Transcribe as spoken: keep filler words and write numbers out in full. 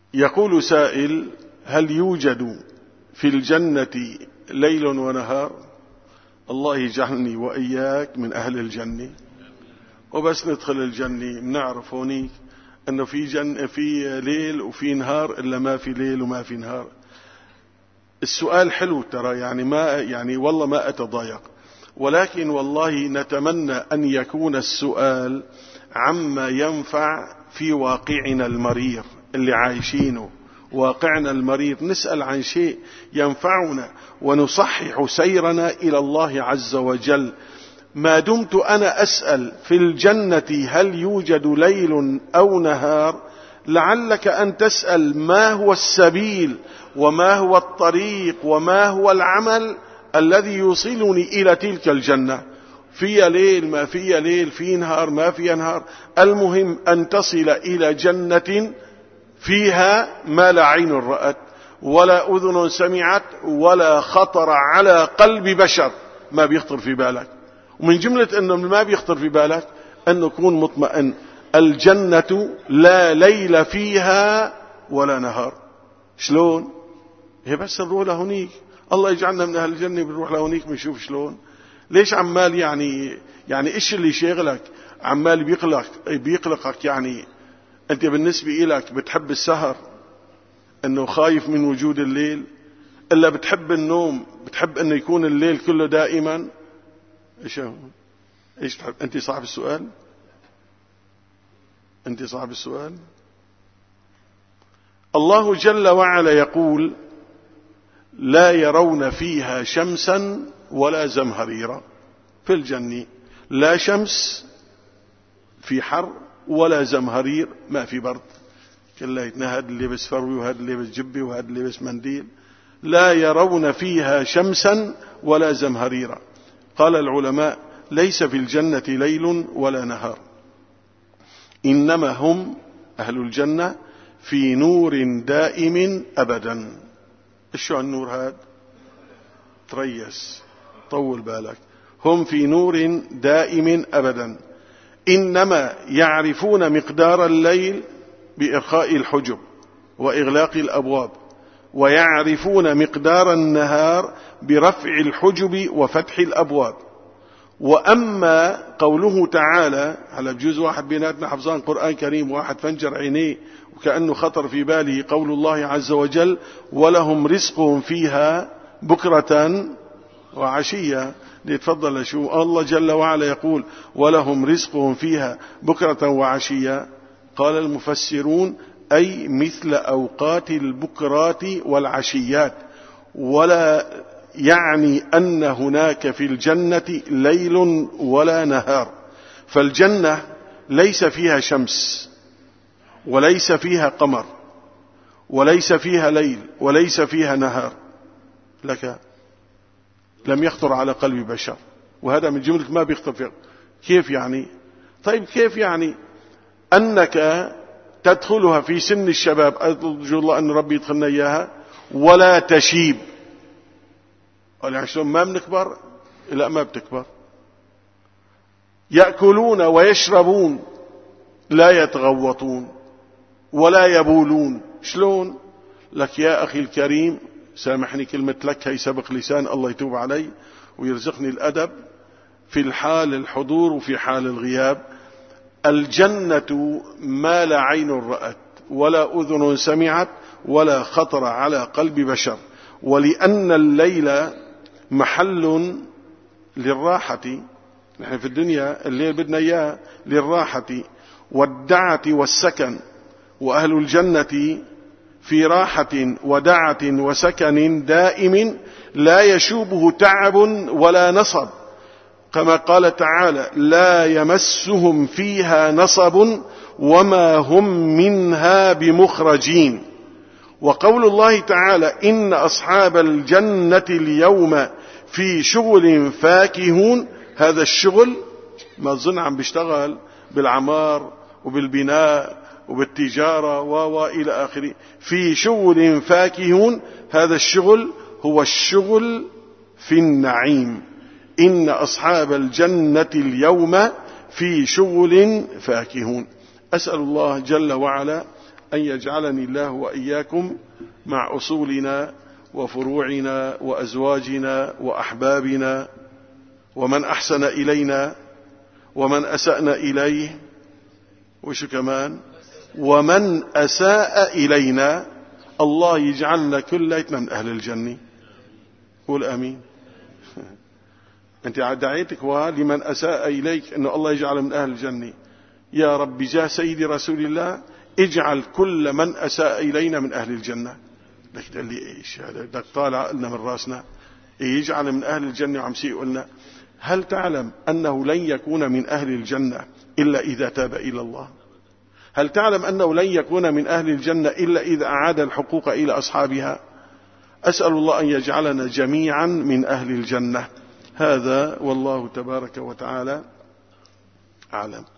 يقول سائل: هل يوجد في الجنة ليل ونهار؟ الله يجعلني وإياك من أهل الجنة. وبس ندخل الجنة بنعرف هونيك أنه في جن في ليل وفي نهار، إلا ما في ليل وما في نهار. السؤال حلو ترى، يعني ما يعني والله ما أتضايق، ولكن والله نتمنى أن يكون السؤال عما ينفع في واقعنا المرير اللي عايشينه، واقعنا المرير. نسأل عن شيء ينفعنا ونصحح سيرنا إلى الله عز وجل. ما دمت أنا أسأل في الجنة هل يوجد ليل أو نهار، لعلك أن تسأل ما هو السبيل وما هو الطريق وما هو العمل الذي يوصلني إلى تلك الجنة. في ليل ما في ليل، في نهار ما في نهار، المهم أن تصل إلى جنة فيها ما لا عين رأت ولا أذن سمعت ولا خطر على قلب بشر. ما بيخطر في بالك، ومن جملة أنه ما بيخطر في بالك أن نكون مطمئن. الجنة لا ليل فيها ولا نهار. شلون؟ هي بس نروح لهونيك، الله يجعلنا من أهل الجنة، بنروح لهونيك بنشوف شلون. ليش عمال يعني يعني إيش اللي شغلك عمال بيقلق بيقلقك؟ يعني أنت بالنسبة إليك بتحب السهر أنه خايف من وجود الليل، إلا بتحب النوم، بتحب أنه يكون الليل كله دائما؟ إيش إيش تحب؟ أنت صاحب السؤال، أنت صاحب السؤال. الله جل وعلا يقول: لا يرون فيها شمسا ولا زمهريرا. في الجنة لا شمس في حر ولا زمهرير ما في برد، كليتنا هاد اللي لبس فروي وهاد اللي لبس جبي وهاد اللي لبس منديل. لا يرون فيها شمسا ولا زمهريرا. قال العلماء: ليس في الجنة ليل ولا نهار، إنما هم أهل الجنة في نور دائم أبدا. شو النور هذا؟ تريس، طول بالك. هم في نور دائم أبدا، إنما يعرفون مقدار الليل بإرخاء الحجب وإغلاق الأبواب، ويعرفون مقدار النهار برفع الحجب وفتح الأبواب. وأما قوله تعالى، على بجوز واحد بيناتنا حفظان قرآن كريم واحد فنجر عينيه وكأنه خطر في باله قول الله عز وجل: ولهم رزقهم فيها بكرة وعشية. ليتفضل شو الله جل وعلا يقول: ولهم رزقهم فيها بكرة وعشية. قال المفسرون: أي مثل أوقات البكرات والعشيات، ولا يعني أن هناك في الجنة ليل ولا نهار. فالجنة ليس فيها شمس وليس فيها قمر وليس فيها ليل وليس فيها نهار. لك لم يخطر على قلب بشر، وهذا من جملة ما بيخطر فيه. كيف يعني؟ طيب كيف يعني أنك تدخلها في سن الشباب، أرجو الله أن ربي يدخلنا إياها، ولا تشيب؟ قال يعني شلون ما بنكبر؟ لا ما بتكبر. يأكلون ويشربون لا يتغوطون ولا يبولون. شلون؟ لك يا أخي الكريم، سامحني كلمة لك هي سبق لسان، الله يتوب علي ويرزقني الأدب في الحال الحضور وفي حال الغياب. الجنة ما لا عين رأت ولا أذن سمعت ولا خطر على قلب بشر. ولأن الليل محل للراحة، نحن في الدنيا الليل بدنا إياه للراحة والدعة والسكن، وأهل الجنة في راحة ودعة وسكن دائم لا يشوبه تعب ولا نصب، كما قال تعالى: لا يمسهم فيها نصب وما هم منها بمخرجين. وقول الله تعالى: إن أصحاب الجنة اليوم في شغل فاكهون. هذا الشغل ما أظن عم بيشتغل بالعمار وبالبناء وبالتجارة وإلى آخره. في شغل فاكهون، هذا الشغل هو الشغل في النعيم. إن أصحاب الجنة اليوم في شغل فاكهون. أسأل الله جل وعلا أن يجعلني الله وإياكم مع أصولنا وفروعنا وأزواجنا وأحبابنا ومن أحسن إلينا ومن أسأنا إليه، وش كمان ومن أساء إلينا. الله يجعلنا كلنا من أهل الجنة. قول آمين. أنت دعيتك لمن أساء إليك أن الله يجعل من أهل الجنة. يا رب جاء سيدي رسول الله اجعل كل من أساء إلينا من أهل الجنة. لك تقول لي إيش هذا؟ بدك طالع لنا من راسنا يجعل من أهل الجنة وعم سيء قلنا. هل تعلم أنه لن يكون من أهل الجنة إلا إذا تاب إلى الله؟ هل تعلم أنه لن يكون من أهل الجنة إلا إذا أعاد الحقوق إلى أصحابها؟ أسأل الله أن يجعلنا جميعا من أهل الجنة. هذا والله تبارك وتعالى أعلم.